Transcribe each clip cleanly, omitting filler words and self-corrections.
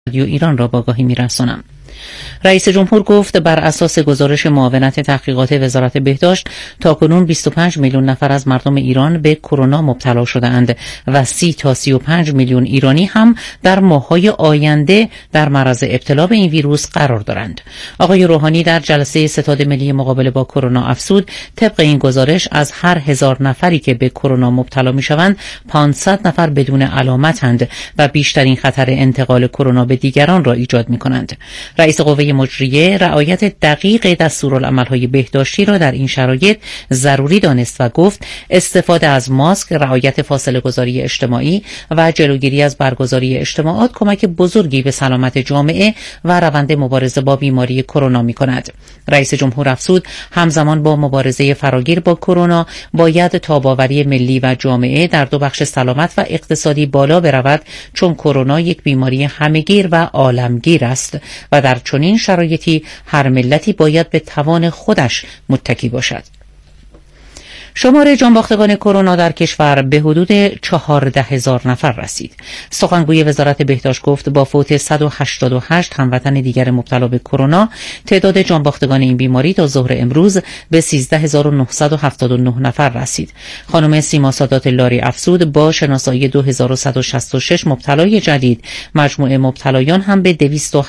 رادیو ایران را با آگاهی می‌رسانم. رئیس جمهور گفت بر اساس گزارش معاونت تحقیقات وزارت بهداشت تاکنون 25 میلیون نفر از مردم ایران به کرونا مبتلا شده‌اند و 30 تا 35 میلیون ایرانی هم در ماه‌های آینده در معرض ابتلا به این ویروس قرار دارند. آقای روحانی در جلسه ستاد ملی مقابله با کرونا افزود طبق این گزارش از هر 1000 نفری که به کرونا مبتلا می‌شوند 500 نفر بدون علامت‌اند و بیشترین خطر انتقال کرونا به دیگران را ایجاد می‌کنند. رئیس قوه مجریه رعایت دقیق دستورالعمل‌های بهداشتی را در این شرایط ضروری دانست و گفت استفاده از ماسک، رعایت فاصله‌گذاری اجتماعی و جلوگیری از برگزاری اجتماعات کمک بزرگی به سلامت جامعه و روند مبارزه با بیماری کرونا می‌کند. رئیس جمهور افزود همزمان با مبارزه فراگیر با کرونا باید تاب‌آوری ملی و جامعه در دو بخش سلامت و اقتصادی بالا برود، چون کرونا یک بیماری همه‌گیر و عالمگیر است و در چنین شرایطی هر ملتی باید به توان خودش متکی باشد. شمار جانباختگان کرونا در کشور به حدود 14,000 نفر رسید. سخنگوی وزارت بهداشت گفت با فوت 188 هموطن دیگر مبتلا به کرونا، تعداد جانباختگان این بیماری تا ظهر امروز به 13979 نفر رسید. خانم سیما سادات لاری افزود با شناسایی 2166 مبتلای جدید، مجموع مبتلایان هم به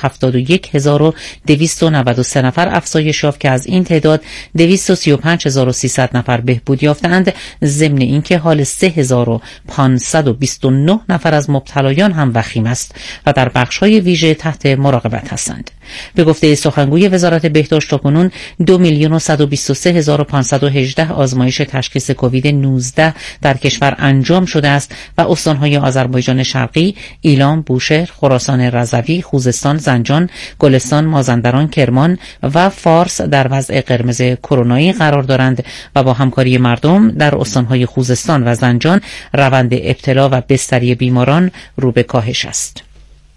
271293 نفر افزایش یافت که از این تعداد 235300 نفر بهبود یافتند، ضمن اینکه حال 3529 نفر از مبتلایان هم وخیم است و در بخش‌های ویژه تحت مراقبت هستند. به گفته سخنگوی وزارت بهداشت تاکنون 2,123,518 آزمایش تشخیص کووید 19 در کشور انجام شده است و استان‌های آذربایجان شرقی، ایلام، بوشهر، خراسان رضوی، خوزستان، زنجان، گلستان، مازندران، کرمان و فارس در وضع قرمز کرونایی قرار دارند و با همکاری مردم در استان‌های خوزستان و زنجان روند ابتلا و بستری بیماران رو به کاهش است.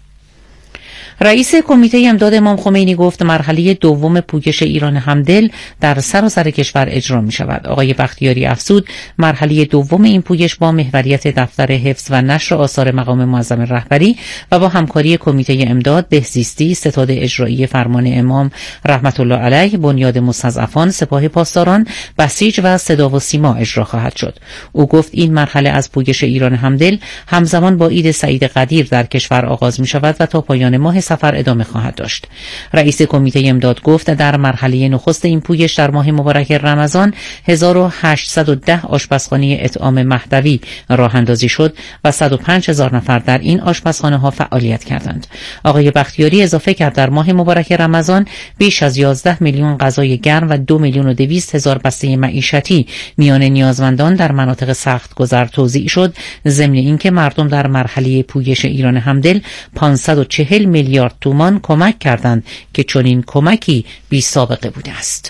رئیس کمیته امداد امام خمینی گفت مرحله دوم پویش ایران همدل در سراسر کشور اجرا می شود. آقای بختیاری افزود مرحله دوم این پویش با محوریت دفتر حفظ و نشر آثار مقام معظم رهبری و با همکاری کمیته امداد بهزیستی، ستاد اجرایی فرمان امام رحمت الله علیه، بنیاد مستضعفان، سپاه پاسداران، بسیج و صدا و سیما اجرا خواهد شد. او گفت این مرحله از پویش ایران همدل همزمان با عید سعید قدیر در کشور آغاز می شود و تا پایان ماه سفر ادامه خواهد داشت. رئیس کمیته امداد گفت در مرحله نخست این پویش در ماه مبارک رمضان 1810 آشپزخانه اطعام مهدوی راه اندازی شد و 105,000 نفر در این آشپزخانه ها فعالیت کردند. آقای بختیاری اضافه کرد در ماه مبارک رمضان بیش از 11 میلیون غذای گرم و 2,200,000 بسته معیشتی میان نیازمندان در مناطق سخت گذر توزیع شد، ضمن اینکه مردم در مرحله پویش ایران همدل 540 میلیارد تومان کمک کردند که چنین کمکی بی سابقه بوده است.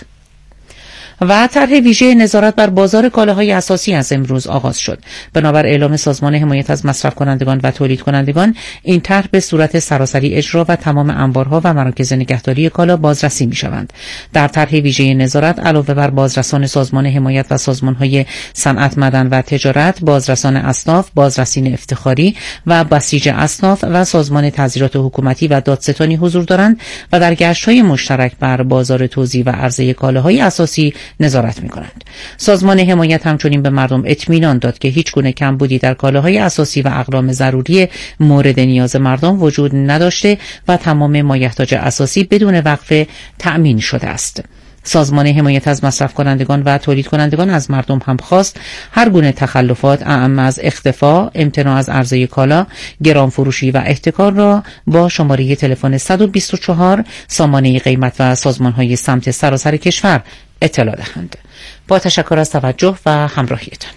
و طرح ویژه نظارت بر بازار کالاهای اساسی از امروز آغاز شد. بنابر اعلام سازمان حمایت از مصرف کنندگان و تولید کنندگان، این طرح به صورت سراسری اجرا و تمام انبارها و مراکز نگهداری کالا بازرسی می‌شوند. در طرح ویژه نظارت علاوه بر بازرسان سازمان حمایت و سازمان‌های صنعت، معدن و تجارت، بازرسان اصناف، بازرسین افتخاری و بسیج اصناف و سازمان تعزیرات حکومتی و دادستانی حضور دارند و در گشت‌های مشترک بر بازار توزیع و عرضه کالاهای اساسی نظارت می‌کنند. سازمان حمایت همچنین به مردم اطمینان داد که هیچ گونه کمبودی در کالاهای اساسی و اقلام ضروری مورد نیاز مردم وجود نداشته و تمام مایحتاج اساسی بدون وقفه تأمین شده است. سازمان حمایت از مصرف کنندگان و تولید کنندگان از مردم هم خواست هر گونه تخلفات اعم از اختفا، امتناع از عرضه کالا، گران فروشی و احتکار را با شماره تلفن 124 سامانه قیمت و سازمان‌های سمت سراسر کشور اطلاع دهند. با تشکر از توجه و همراهیتان.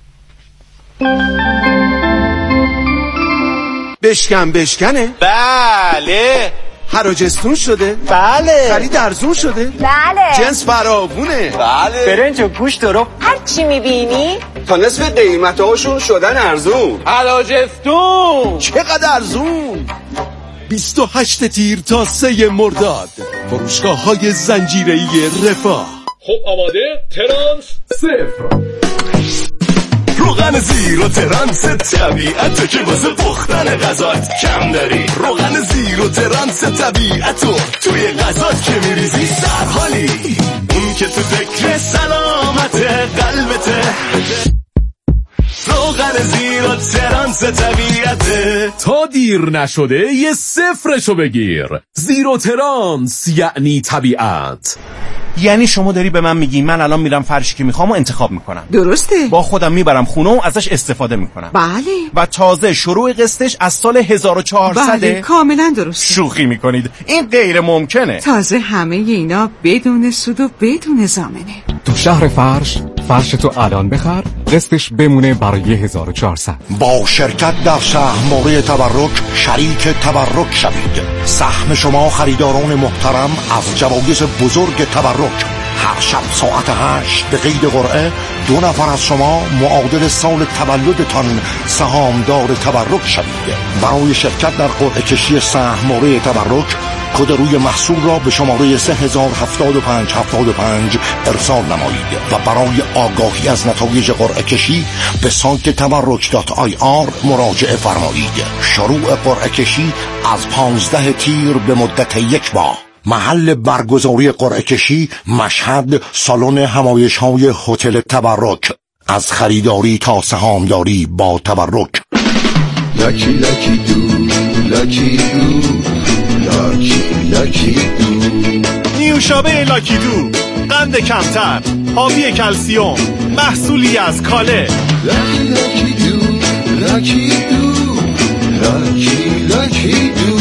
بشکنه؟ بله. حراجستون شده؟ بله. خرید ارزون شده؟ بله. جنس فراوونه؟ بله. برنج و گوشت رو هر چی میبینی تا نصف قیمتاشون شدن ارزون. حراجستون چقدر ارزون؟ 28 تیر تا 3 مرداد فروشگاه‌های زنجیره‌ای رفاه. خب آماده؟ ترانس 0 روغن زیرو ترانس طبیعت که واسه پختن غذات کم داری. روغن زیرو ترانس طبیعتو توی غذات که میریزی سرحالی. اون که تو فکر سلامت قلبته. روغن زیرو ترانس طبیعته. تا دیر نشده یه صفرشو بگیر. زیرو ترانس یعنی طبیعت. یعنی شما داری به من میگی من الان میرم فرشی که میخوام و انتخاب میکنم. درسته. با خودم میبرم خونه و ازش استفاده میکنم. بله. و تازه شروع قسطش از سال 1400. بله کاملا درسته. شوخی میکنید؟ این غیر ممکنه. تازه همه اینا بدون سود و بدون ضامنه. تو شهر فرش تو الان بخر، قسطش بمونه برای 1400. با شرکت در سهم‌مایه تبرک شریک تبرک شوید. سهم شما خریداران محترم از جوایز بزرگ تبرک. هر شب ساعت 8 به قید قرعه 2 نفر از شما معادل سال تولدتان سهامدار تبرک شوید. برای شرکت در قرعه کشی سهم‌مایه تبرک کد روی محصول را به شماره 307575 ارسال نمایید و برای آگاهی از نتایج قرعه کشی به سایت tabarruk.ir مراجعه فرمایید. شروع قرعه کشی از 15 تیر به مدت 1 ماه. محل برگزاری قرعه کشی مشهد، سالن همایش‌های هتل تبرک. از خریداری تا سهامداری با تبرک. لکی لکی دو لکی دو لاکی لاکی دو. نیوشابه لاکی دو، قند کمتر، حاوی کلسیوم، محصولی از کاله. لاکی لاکی دو لاکی دو لاکی لاکی دو.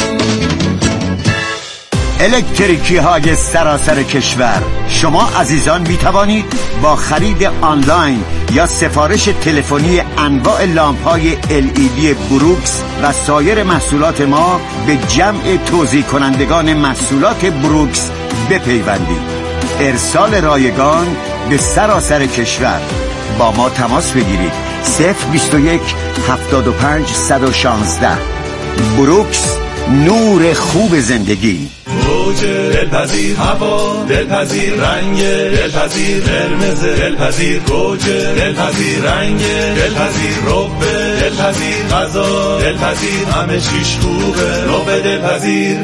الکتریکی های سراسر کشور، شما عزیزان می توانید با خرید آنلاین یا سفارش تلفنی انواع لامپ های LED بروکس و سایر محصولات ما به جمع توزیع کنندگان محصولات بروکس بپیوندید. ارسال رایگان به سراسر کشور. با ما تماس بگیرید 021 75 116. بروکس، نور خوب زندگی. موج دلپذیر هوا، دلپذیر رنگ، دلپذیر قرمز، دلپذیر گوجه، دلپذیر رنگ، دلپذیر رب، دلپذیر غذا، دلپذیر همه چیش خوبه. رب دلپذیر.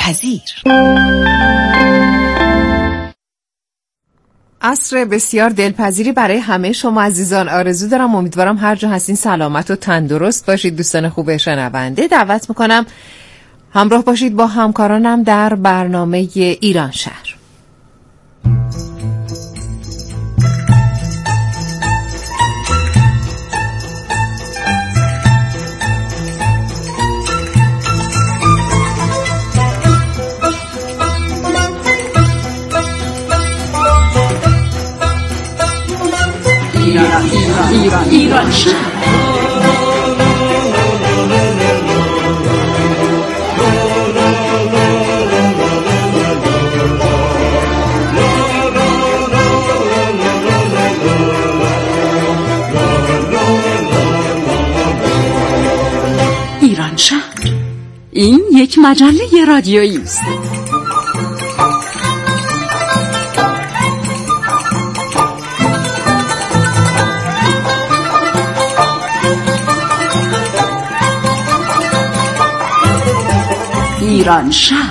عصر بسیار دلپذیری برای همه شما عزیزان آرزو دارم. امیدوارم هر جا هستین سلامت و تندرست باشید. دوستان خوب شنونده دعوت میکنم همراه باشید با همکارانم در برنامه ایران شهر. ایران شهر. ایران شهر، این یک مجله رادیویی است. ایران شهر.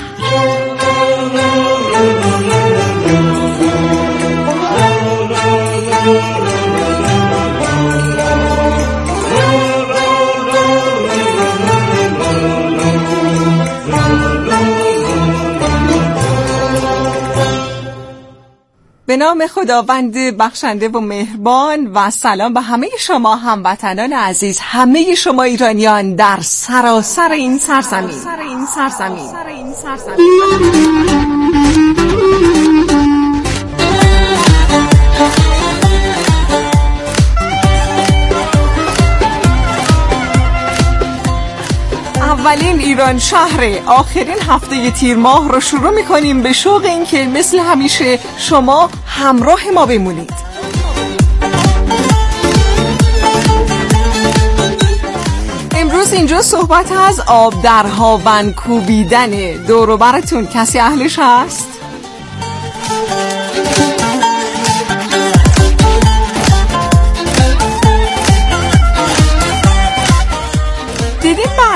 به نام خداوند بخشنده و مهربان و سلام به همه شما هموطنان عزیز، همه شما ایرانیان در سراسر این سرزمین. اولین ایران شهر آخرین هفته تیر ماه رو شروع می‌کنیم به شوق این که مثل همیشه شما همراه ما بمونید. امروز اینجا صحبت از آب در هاون کوبیدن. دور و براتون کسی اهلش هست؟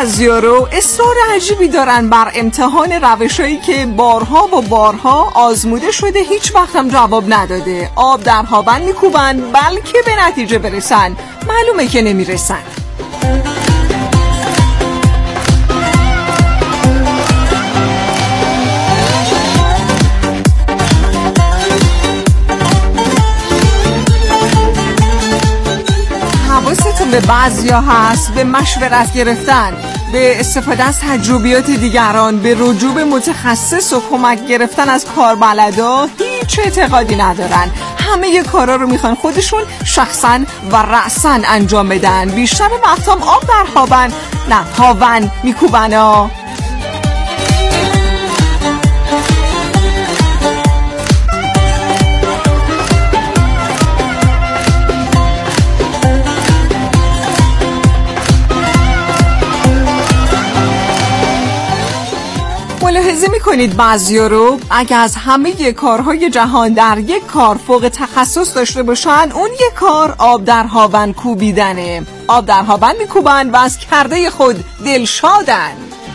بعضیارو اصرار عجیبی دارن بر امتحان روشایی که بارها و بارها آزموده شده هیچ وقت هم جواب نداده. آب در هاون میکوبن بلکه به نتیجه برسن، معلومه که نمیرسن. حواستون به بعضیا هست، به مشورت گرفتن، به استفاده از تجربیات دیگران، به رجوع به متخصص و کمک گرفتن از کاربلدا هیچ اعتقادی ندارن. همه ی کارا رو میخوان خودشون شخصا و رأسا انجام بدن. بیشتر وقتا آب در هاون، نه هاون میکوبن ها. ملاحظه میکنید بعضیا رو اگه از همه کارهای جهان در یک کار فوق تخصص داشته باشن، اون یک کار آب در هاون کوبیدنه. آب در هاون میکوبن و از کرده خود دلشادن.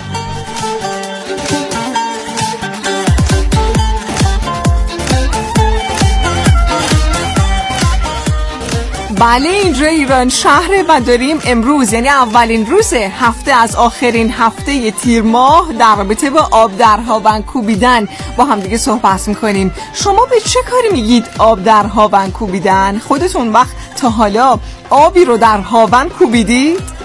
بله، اینجا ایران شهره و داریم امروز، یعنی اولین روز هفته از آخرین هفته تیر ماه، در رابطه با آب در هاون کوبیدن با هم دیگه صحبت میکنیم. شما به چه کاری میگید آب در هاون کوبیدن؟ خودتون وقت تا حالا آبی رو در هاون کوبیدید؟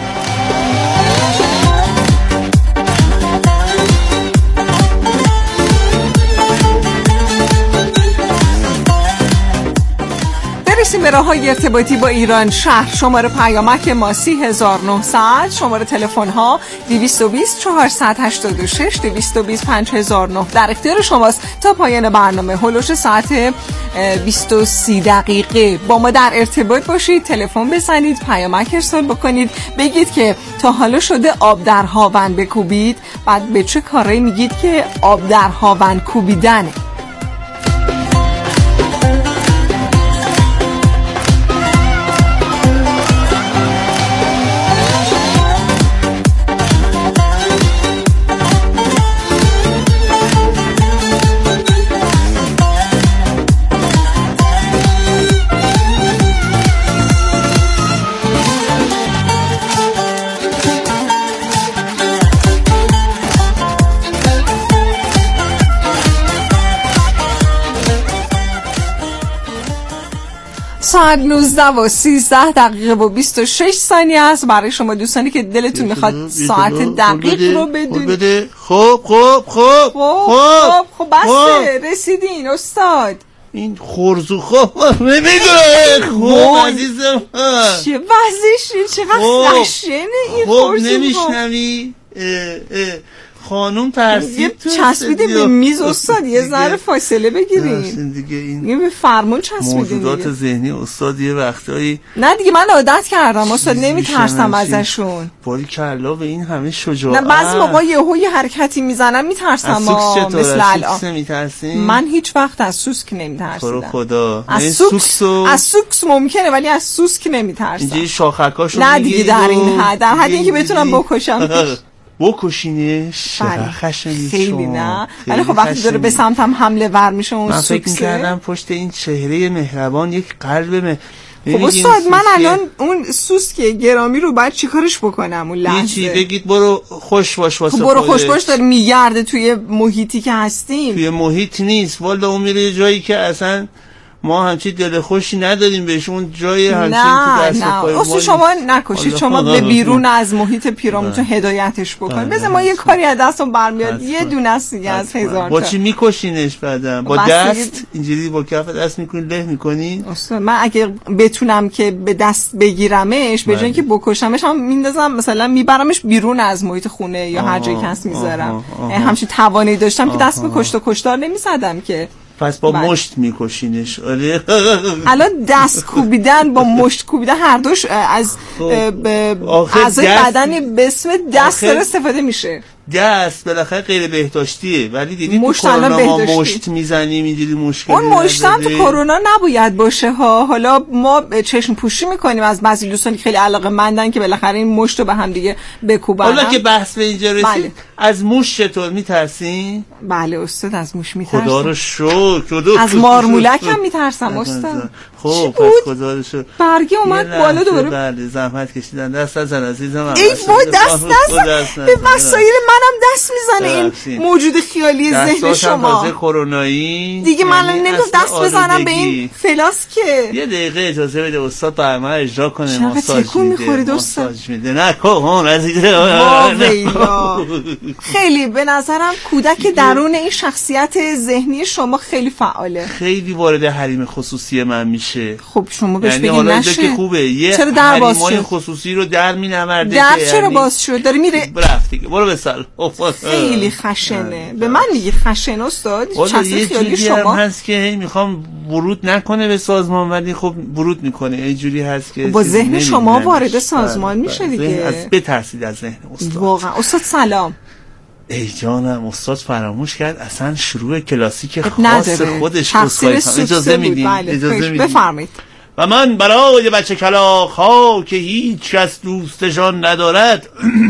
به راه‌های ارتباطی با ایران شهر. شماره پیامک ما 30900، شماره تلفن ها 220 486 220 5009 در اختیار شماست تا پایان برنامه هولوش ساعت 20:30 دقیقه با ما در ارتباط باشید. تلفن بزنید، پیامک ارسال بکنید، بگید که تا حالا شده آب در هاون بکوبید، بعد به چه کاری میگید که آب در هاون کوبیدنه. ساعت 19:13 دقیقه و 26 ثانیه است. برای شما دوستانی که دلتون میخواد ساعت دقیق رو بدونید. خب بسه، رسیدین استاد. این خورزو خب میگه خب عزیزم چه وضعشه؟ چقدر خشنه این خورزو؟ خب نمیشنوی؟ خانم ترسید چسبیده به میز استاد، یه ذره فاصله بگیرین دیگه. این به فرمون چسبیده. موجودات ذهنی استاد یه وقتایی نه دیگه من عادت کردم استاد، نمیترسم ازشون. باری کلا به این همه شجاعت. نه بعضی موقع یه حرکتی میزنم میترسم. مثل الان نمیترسین؟ من هیچ وقت از سوسک نمیترسیدم. خدا از سوسک ممکنه ولی از سوسک نمیترسم. اینجا شاخکاشو نه دیگه در این حد، در حد اینکه بتونم بکشم. بکشینش خشنی خیلی نه، ولی خب وقتی داره به سمتم حمله ور میشه اون سوکسه. من فکر می‌کردم پشت این چهره مهربان یک قلب خب استاد من الان اون سوسک گرامی رو باید چیکارش بکنم اون لحظه؟ چی بگید برو خوش باش واسه خب برو خوش باش داره میگرده توی محیطی که هستیم. توی محیط نیست والا، اون میره جایی که اصلا ما همچی دل خوشی نداریم بهش، اون جای همچین تو دست پای ما. اصلا شما نکشید، شما به بیرون از محیط پیرامونتون هدایتش بکن. بذار ما یه کاری از دستم برمیاد، یه دونه است دیگه از هزار تا. با چی میکشینش بعدا؟ با دست اینجوری با کف دست میکنی له میکنی؟ اصلا من اگه بتونم که به دست بگیرمش به جای اینکه بکشمش هم میندازم، مثلا میبرمش بیرون از محیط خونه یا هر جایی که هست میذارم. همچین توانایی داشتم که دست به کشت و کشتار نمیزدم که. پس با مشت میکشینش. آره الان دست کوبیدن با مشت کوبیدن هر دوش از اعضای بدن به اسم دست داره استفاده میشه. دست بالاخره غیر بهداشتیه، ولی دیدی تو کرونا ما مشت میزنیم اینجوری مشکلی اون مشت هم تو کرونا نباید باشه ها. حالا ما چشم پوشی میکنیم از بعضی دوستان که خیلی علاقه‌مندن که بالاخره این مشت رو به هم دیگه بکوبن. حالا که بحث به اینجا رسید، از موش چطور میترسین؟ بله استاد، از موش میترسم. خدا رو شکر. از مارمولک هم میترسم استاد. خب پس خدا رو شکر. برگه اومد بالا دوباره. بله زحمت کشیدن. دست از عزیزم. ای وای دست به وسایل منم دست میزنه این موجود خیالی ذهن شما. تازه کرونایی دیگه من نمیدونم دست بزنم به این فلاس که. یه دقیقه اجازه بده استاد برنامه اجرا کنه. ماساژ میده. نه کن عزیزم. خیلی به نظرم کودک درون این شخصیت ذهنی شما خیلی فعاله. خیلی وارد حریم خصوصی من میشه. خب شما بهش بگید نشه. که خوبه. یه حریمای خصوصی رو در مینورده. در چرا باز شد؟ داره میره. رفت دیگه. برو بسال. خیلی خشنه. به من میگی خشن استاد؟ چه خیالی شما هست که میخوام ورود نکنه به سازمان ولی خب ورود میکنه. اینجوری هست که با ذهن شما وارد سازمان میشه دیگه. از بترسید از ذهن استاد. واقعا استاد سلام. ای جانم استاد فراموش کرد اصلا شروع کلاسیک خاص خودش اجازه میدین. اجازه بفرمایید. و من برای بچه کلاغ ها که هیچ کس دوستشان ندارد.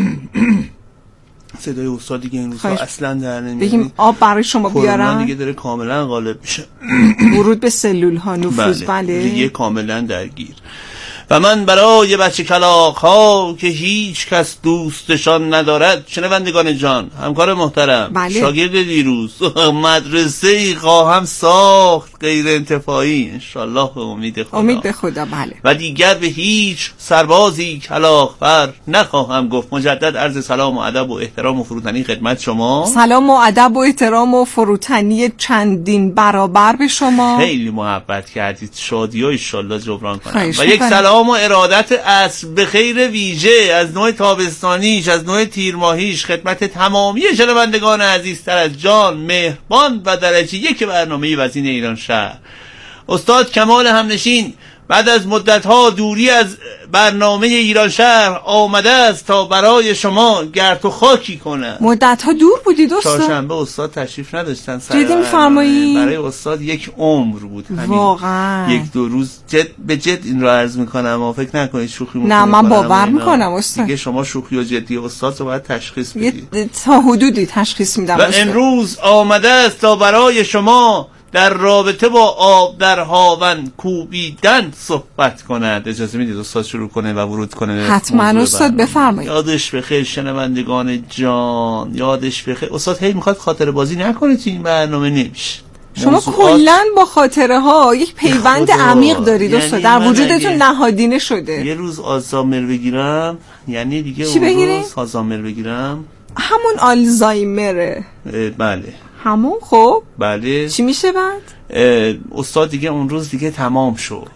صدای استاد دیگه این روزها اصلا در نمیاد. بگیم آب برای شما بیارم. کرونا دیگه داره کاملا غالب میشه. ورود به سلول ها نفوذ. بله دیگه کاملا درگیر. و من برای بچه کلاغ ها که هیچ کس دوستشان ندارد. شنوندگان جان، همکار محترم، بله. شاگرد دیروز مدرسه‌ای خواهم ساخت غیر انتفاعی انشالله به امید خدا بله. و دیگر به هیچ سربازی کلاغ فر نخواهم گفت. مجدد عرض سلام و ادب و احترام و فروتنی خدمت شما. سلام و ادب و احترام و فروتنی چندین برابر به شما. خیلی محبت کردید. شادی ها انشالله جبران کنم. و یک سلام و ارادت عصر به خیر ویژه از نوع تابستانیش، از نوع تیرماهیش خدمت تمامی شنوندگان عزیزتر از جان، مهربان و درجه یک برنامه وزین ایران شهر. استاد کمال همنشین بعد از مدت‌ها دوری از برنامه ایران شهر آمده است تا برای شما گرد و خاکی کنه. مدت‌ها دور بودید استاد؟ چهارشنبه استاد تشریف نداشتن. جدی می‌فرمایید؟ برای استاد یک عمر بود. واقعا یک دو روز به جد این رو عرض می‌کنم و فکر نکنید شوخی می‌کنم. نه من باور می‌کنم استاد. دیگه شما شوخی و جدی استاد رو باید تشخیص بدید. تا حدودی تشخیص میدم. و امروز آمده است تا برای شما در رابطه با آب در هاون کوبیدن صحبت کند. اجازه میدید استاد شروع کنه و ورود کنه؟ حتما استاد بفرمایید. یادش بخیر شنوندگان جان، یادش بخیر. استاد هی میخواد خاطره بازی نکنه تو این برنامه، نمیشه. شما کلا با خاطره ها یک پیوند عمیق دارید استاد. در وجودتون نهادینه شده. یه روز آلزایمر بگیرم یعنی دیگه اون روز آلزایمر بگیرم همون آلزایمره. بله همون. خب بله چی میشه بعد؟ استاد دیگه اون روز دیگه تمام شد.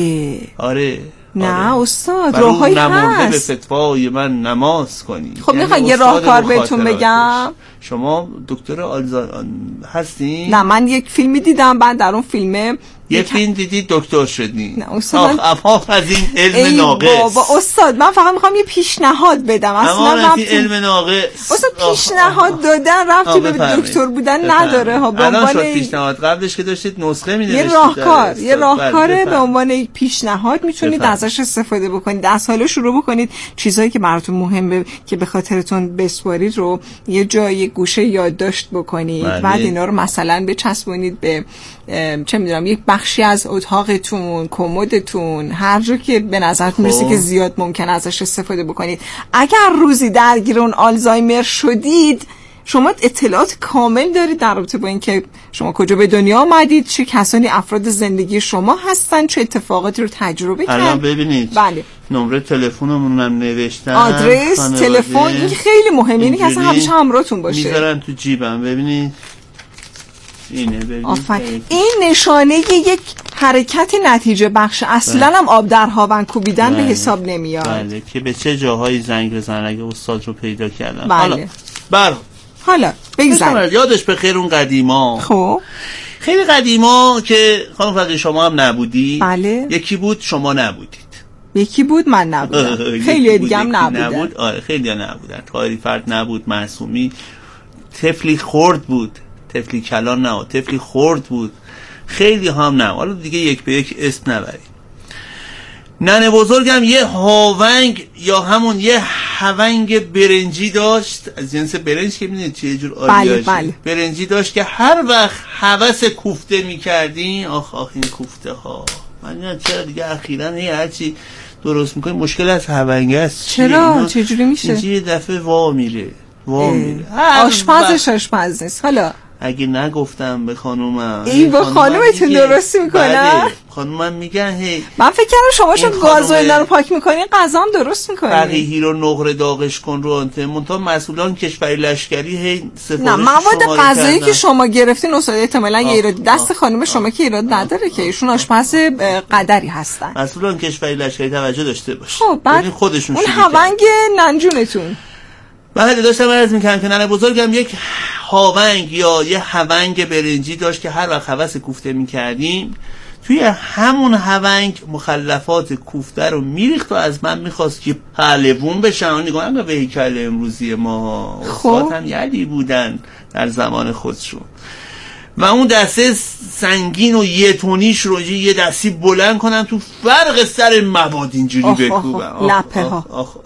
آره نه استاد راههایی هست. به فتوای من نماز کنی. خب میخوای یه راهکار بهتون بگم؟ شما دکتر هستین؟ نه من یک فیلمی دیدم، بعد در اون فیلمه یه فیلم دیدی دکتر شدی. نه استاد افاق از این علم ناقص. بابا استاد من فقط میخوام یه پیشنهاد بدم. اصلا رفتی علم ناقص. استاد پیشنهاد دادن رفتی به دکتر بودن نداره ها. به عنوان پیشنهاد قبلش که داشتید نسخه می‌نوشتید یه راهکار به عنوان یک پیشنهاد میتونید ازش استفاده بکنید. از حالا شروع بکنید چیزایی که براتون مهمه که به خاطرتون بسپارید رو یه جای گوشه یادداشت بکنید. بعد اینا رو مثلا بچسبونید به چه میدونم یک بخشی از اتاقتون، کمدتون، هر جا که به نظرتون میرسه که زیاد ممکن ازش استفاده بکنید. اگر روزی درگیر اون آلزایمر شدید شما اطلاعات کامل دارید در رابطه با اینکه شما کجا به دنیا آمدید، چه کسانی افراد زندگی شما هستن، چه اتفاقاتی رو تجربه کردید. الان ببینید بله نمره تلفنمون هم نوشتن، آدرس، تلفن، این خیلی مهمه. اینه که اصلا همیشه همراهتون باشه. میذارن تو جیبم. ببینید اینه. ببینید این نشانه یک حرکت نتیجه بخش. اصلا هم آب در هاون کوبیدن به حساب نمیاد. بله که به چه جاهایی زنگ بزنن اگه استاد رو پیدا کردن. بله حالا بگذارید یادش به خیر اون قدیما. خب خیلی قدیما که خانم فقیه شما هم نبودی. بله. یکی بود شما نبودید. یکی بود، من نبودم. خیلی دیگه هم نبودن. آره خیلی نبودن. طاهری فرد نبود، معصومی طفلی خرد بود، طفلی کلان نه، طفلی خرد بود، خیلی هم نه. حالا دیگه یک به یک اسم نبرید. ننه بزرگم یه هاونگ یا همون یه هونگ برنجی داشت، از جنس برنج که میدونید چه جور آلیاشه. بله. برنجی داشت که هر وقت هوس کوفته میکردین، آخ این کوفته ها، من چرا دیگه اخیراً هرچی درست میکنیم مشکل از هونگ است. چرا؟ چجوری میشه؟ اینجا یه دفعه وا میره. آشپز نیست. حالا اگه نگفتم به خانومم، این با خانومتون درستی میکنن؟ خانومم میگن هی من فکر کردم شما چون گاز و اینا رو پاک میکنین غذا هم درست میکنین. فقیهی رو نقره داغش کن رو انته منتها مسئولان کشوری لشکری هی سفارش نه مواد غذایی که شما گرفتین اصلا احتمالاً یه ایراد دست خانم شما که ایراد نداره که ایشون آشپز قدری هستن. مسئولان کشوری لشکری توجه داشته باشه. خب بعد خودشون اون هونگ ننجونتون. بله داشتم عرض میکنم که ننه بزرگم یک هاونگ یا یه هونگ برنجی داشت که هر وقت هوس کوفته میکردیم توی همون هونگ مخلفات کوفته رو میریخت و از من میخواست که پهلوون بشن. نگاه به هیکل امروزی ما استاد هم یدی بودن در زمان خودشون و اون دسته سنگین و یه تونیش رو یه دستی بلند کنن تو فرق سر مواد اینجوری بکوبن. لپه ها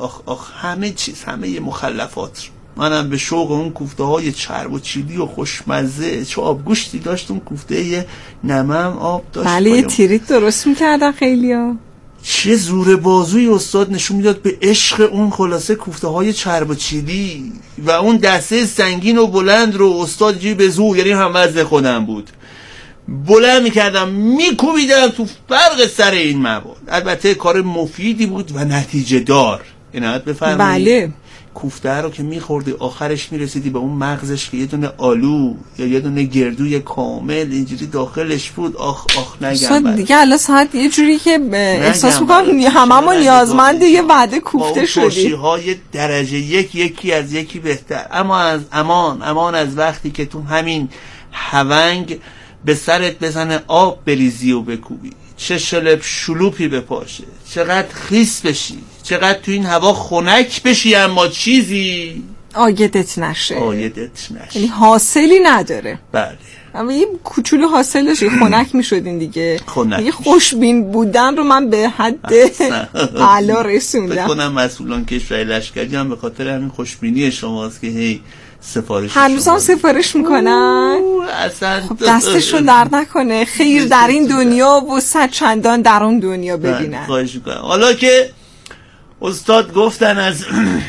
همه چیز، همه یه مخلفات رو. منم به شوق اون کوفته های چرب و چیلی و خوشمزه چه آبگوشتی داشت، اون کوفته یه نمم آب داشت. بله تیریت درست میکردن خیلی ها. چه زور بازوی استاد نشون میداد به عشق اون خلاصه کوفته های چرب و چیلی و اون دسته سنگین و بلند رو استاد جی به زور، یعنی هم وزن خودم بود، بلند میکردم میکوبیدم تو فرق سر این مواد. البته کار مفیدی بود و نتیجه دار. عنایت بفرمایید. بله کوفته رو که میخوردی آخرش میرسیدی به اون مغزش که یه دونه آلو یا یه دونه گردوی کامل اینجوری داخلش بود. آخ نگم دیگه الان ساعت یه جوری که احساس میکنم هممون نیازمند یه وعده کوفته شدی. ترشی های درجه یکی از یکی بهتر. اما از امان از وقتی که تو همین هونگ به سرت بزنه آب بریزی و بکوبی، چه شلپ شلوپی بپاشه، چقدر خیس بشی، چقدر تو این هوا خنک بشی اما چیزی آیدت نشه، یعنی حاصلی نداره. بله اما یه کوچولو حاصل داشت خنک میشدین دیگه. یه خوشبین بودن رو من به حد اعلا رسوندم. فکر کنم مسئولان کشوری لشکری هم به خاطر همین خوشبینی شماست که هی سفارش هنوزم سفارش میکنن. خب دستشون در نکنه، خیر در این دنیا و صد چندان در اون دنیا ببینن. خواهش میکنم. حالا که استاد گفتن از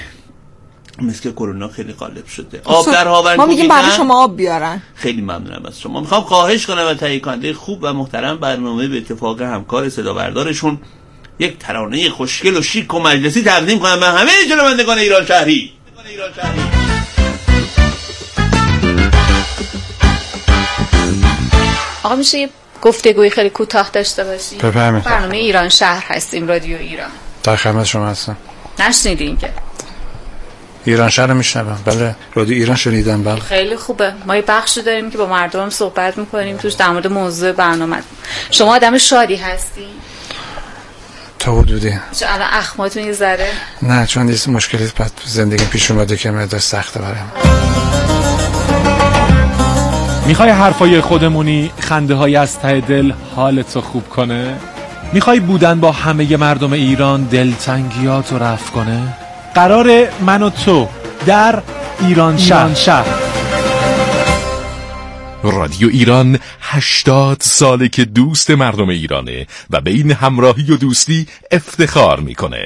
مثل که کرونا خیلی غالب شده، آب در هاون ما میگیم برای شما آب بیارن. خیلی ممنونم از شما. میخوام خواهش کنم از تهیه کننده خوب و محترم برنامه به اتفاق همکار صدا بردارشون یک ترانه خوشگل و شیک و مجلسی تقدیم کنم به همه شنوندگان ایران شهری. آقا میشه یه گفتگوی خیلی کوتاه داشته باشی؟ بفرمایید. برنامه ایران شهر هستیم، رادیو ایران. در خدمت شما هستم. نشنیدین که؟ ایران شهر رو میشنوم. بله رادیو ایران شنیدم. بله خیلی خوبه. ما یه بخشی داریم که با مردم صحبت میکنیم توش در مورد موضوع برنامه. شما آدم شادی هستی؟ تا حدودی. چون الان اخماتون یه ذره؟ نه چون یه مشکلی زندگی پیش اومده که مقدار سخته برایم. میخوای حرفای خودمونی، خنده های از ته دل حالتو خوب کنه؟ میخوای بودن با همه مردم ایران دلتنگیاتو رفع کنه؟ قرار من و تو در ایران شهر. رادیو ایران 80 ساله که دوست مردم ایرانه و به این همراهی و دوستی افتخار میکنه.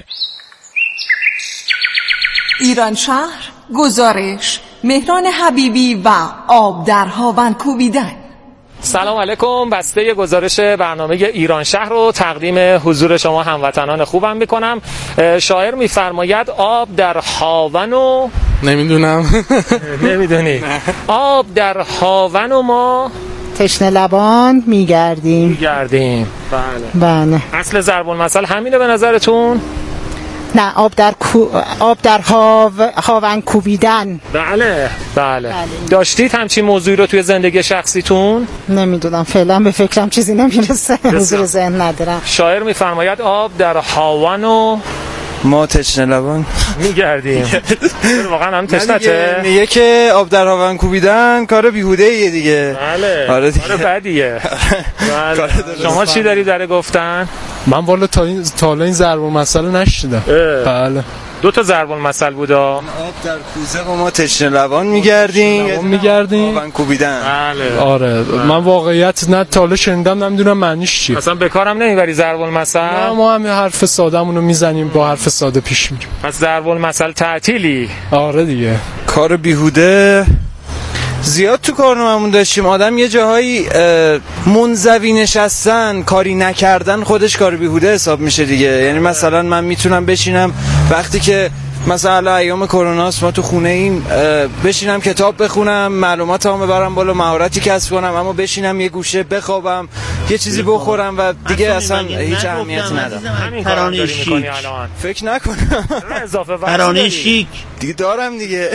ایران شهر گزارش مهران حبیبی و آب در هاون کوبیدن. سلام علیکم. بسته گزارش برنامه ایران شهر رو تقدیم حضور شما هموطنان خوبم میکنم. شاعر میفرماید آب در هاون و نمیدونم. نمیدونی؟ آب در هاون و ما تشنه لبان میگردیم. بله. بله. اصل ضرب المثل همینه به نظرتون؟ نه آب در هاون کوبیدن. بله. داشتید همچین موضوعی رو توی زندگی شخصیتون؟ نمیدونم، فعلا به فکرم چیزی نمیرسه، حضور ذهن ندارم. شاعر میفرماید آب در هاون و ما تشنه لبان میگردیم. واقعا هم تشنته؟ میگه که آب در هاون کوبیدن کار بیهوده ایه دیگه. بله. آره دیگه. کار بدیه. شما چی داری در گفتن؟ من والا تا حالا این ضرب المثل نشیدم. بله. 2 تا ضرب المثل بودا. آب در کوزه و ما تشنه لبان میگردیم. هاون کوبیدن. بله. آره. من واقعیت نه تا حالا شنیدم، نمیدونم معنیش چیه. اصلا به کارم نمیبری ضرب المثل؟ نه، ما هم حرف ساده‌مون رو میزنیم، با حرف ساده پیش میریم. پس ضرب المثل تعطیلی. آره دیگه. کار بیهوده زیاد تو کارنامه‌مون داشتیم. آدم یه جاهایی منزوی نشستن، کاری نکردن خودش کار بیهوده حساب میشه دیگه. یعنی مثلا من میتونم بشینم وقتی که مثلا ایام کروناست ما تو خونه ایم، بشینم کتاب بخونم، معلوماتامو ببرم بالا، مهارتی کسب کنم، اما بشینم یه گوشه بخوابم، یه چیزی بخورم و دیگه اصلا هیچ اهمیتی نداره. ترانه شیک فکر نکنم. ترانه شیک دیگه دارم دیگه.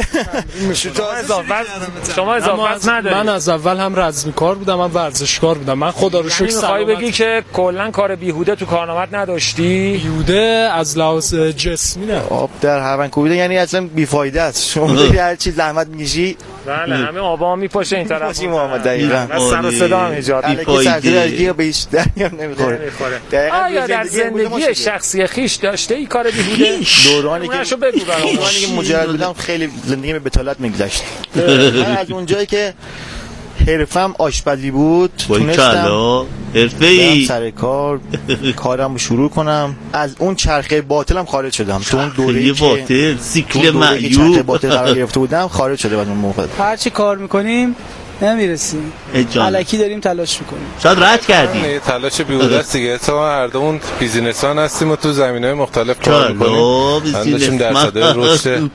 شما اضافه نداری. من از اول هم رزمیکار بودم، من ورزشکار بودم. من خدا رو شکر میخوای بگی که کلا کار بیهوده تو کارنامه‌ت نداشتی؟ بیهوده از لحاظ جسمی نه. آب در هاون کوبیدن یعنی اصلا بیفایده است. شما هر چیز زحمت میکشی. بله، همه آبا میپاشه این طرف. محمد دقیقاً. سر و صدا هم ایجاد بیفایده. به هیچ دریم نمیخوره. آیا در زندگی شخصی خیش داشته ای کار بیهوده؟ دورانی که مجرد بودم خیلی زندگی به بتالت میگذشت. من از اونجایی که حرفم آشپزی بود تونستم حرفه‌ای سر کارم شروع کنم. از اون چرخه باطلم خارج شدم. تو اون دوره‌ای که باطل سیکل معیوب چرخه باطل قرار گرفته بودم خارج شده بودم. اون موقع هر چی کار میکنیم نمیرسیم، الکی داریم تلاش میکنیم. شاید رد کردیم. تلاش بیهوده است دیگه. تو هر دومون بیزینس‌من هستیم و تو زمینه‌های مختلف کار میکنیم. من داشتیم درصد رشد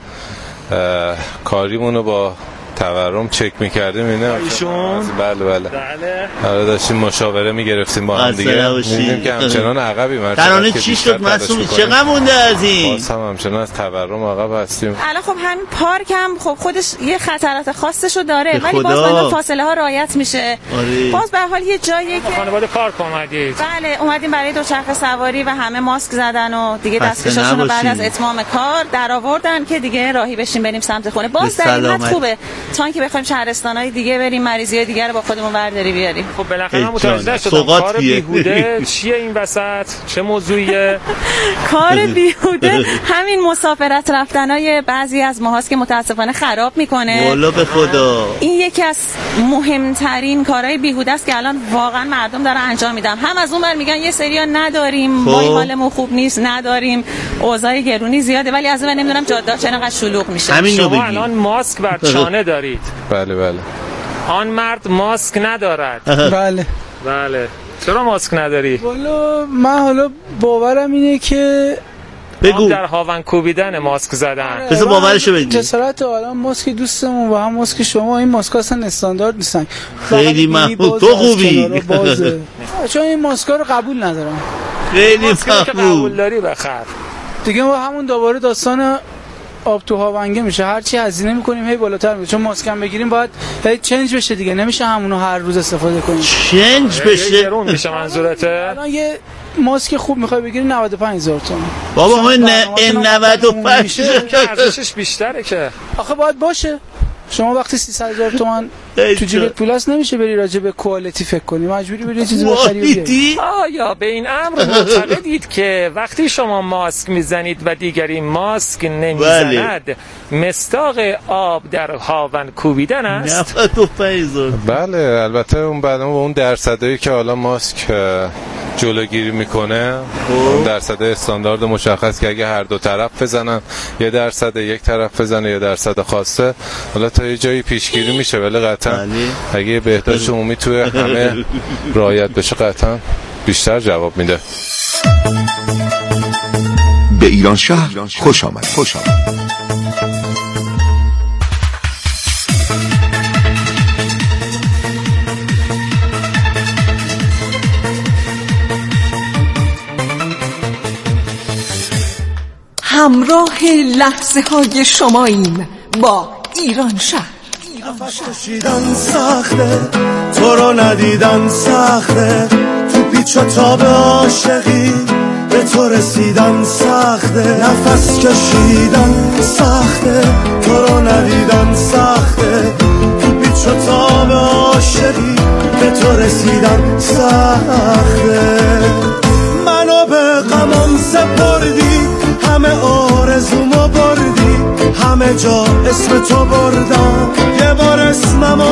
کاریمون رو با تورم چک می‌کردیم اینا. بله. آره داشتیم مشاوره می‌گرفتیم با هم دیگه. می‌دیدیم که همچنان عقبیم. ترانه چی شد مسئول؟ چقدر مونده از این؟ باز هم همچنان از تورم عقب هستیم. الان خب همین پارک هم خب خودش یه خطرات خاصشو داره، ولی باز باید فاصله ها رعایت میشه. باز به هر حال یه جاییه که خانواده پارک اومدید. بله، اومدیم برای دوچرخه سواری و همه ماسک زدن و دیگه دستکشاشون رو بعد از اتمام کار درآوردن که دیگه راهی بشیم بریم سمت خونه. باز در این خوبه تا اینکه بخوایم شهرستان‌های دیگه بریم، مریضی‌های دیگه رو با خودمون برداری بیاریم. خب بالاخره من متوجه شدم کار بیهوده چیه این وسط؟ چه موضوعیه؟ کار بیهوده همین مسافرت رفتنای بعضی از ماهاست که متاسفانه خراب میکنه. والا به خدا این یکی از مهمترین کارهای بیهوده است که الان واقعا مردم دارن انجام میدن. هم از اون بر میگن یه سریا نداریم، وای حالمون خوب نیست، نداریم، اوضاع گرونی زیاده، ولی از اون نمیدونم جاده چقدر شلوغ میشه. شما الان ماسک بر چانه دارید. بله. آن مرد ماسک ندارد. بله. چرا ماسک نداری؟ والا من حالا باورم اینه که بگو در هاون کوبیدن ماسک زدن. بذار باورشو بگی. جسارت الان ماسک دوستمون و هم ماسک شما، این ماسک اصلا استاندارد نیستن. خیلی محبوب. تو خوبی. چون این ماسکا رو قبول ندارم. خیلی محبوب. قبول داری بخر. دیگه ما همون دوباره داستان آب تو هاونگه میشه. هر چی هزینه میکنیم هی بالاتر میره، چون ماسک هم بگیریم باید هی چنج بشه دیگه، نمیشه همونو هر روز استفاده کنیم. چنج بشه گرون میشه منظورته؟ الان یه ماسک خوب میخوای بگیری 95000 تومان. بابا ما 95 ارزشش بیشتره که. آخه باید باشه. شما وقتی 300000 تومان تو جیبت پول است نمیشه بری راجع به کوالیتی فکر کنی، مجبوری بری یه چیزی بخری. آیا به این امر معتقدید که وقتی شما ماسک میزنید و دیگری ماسک نمیزند مصداق آب در هاون کوبیدن است؟ 95,000. بله البته اون بعد اون درصدی که حالا ماسک جلوگیری میکنه، اون درصد استاندارد مشخص که اگه هر دو طرف بزنن یه درصد، یک طرف بزنه یه درصد خاصه، حالا تا یه جایی پیشگیری میشه، ولی قطعا اگه بهداشت عمومی توی همه رعایت بشه قطعا بیشتر جواب میده. به ایران شهر خوش آمد. همراه لحظه های شماییم با ایران شهر. نفس کشیدن سخته، تو رو ندیدن سخته، تو پیچ و تاب عاشقی به تو رسیدن سخته. نفس کشیدن سخته، تو رو ندیدن سخته، تو پیچ و تاب عاشقی به تو رسیدن سخته. منو به غمم سپردی، همه آرزومو بردی، همه جا اسم تو بردم، یه بار اسممو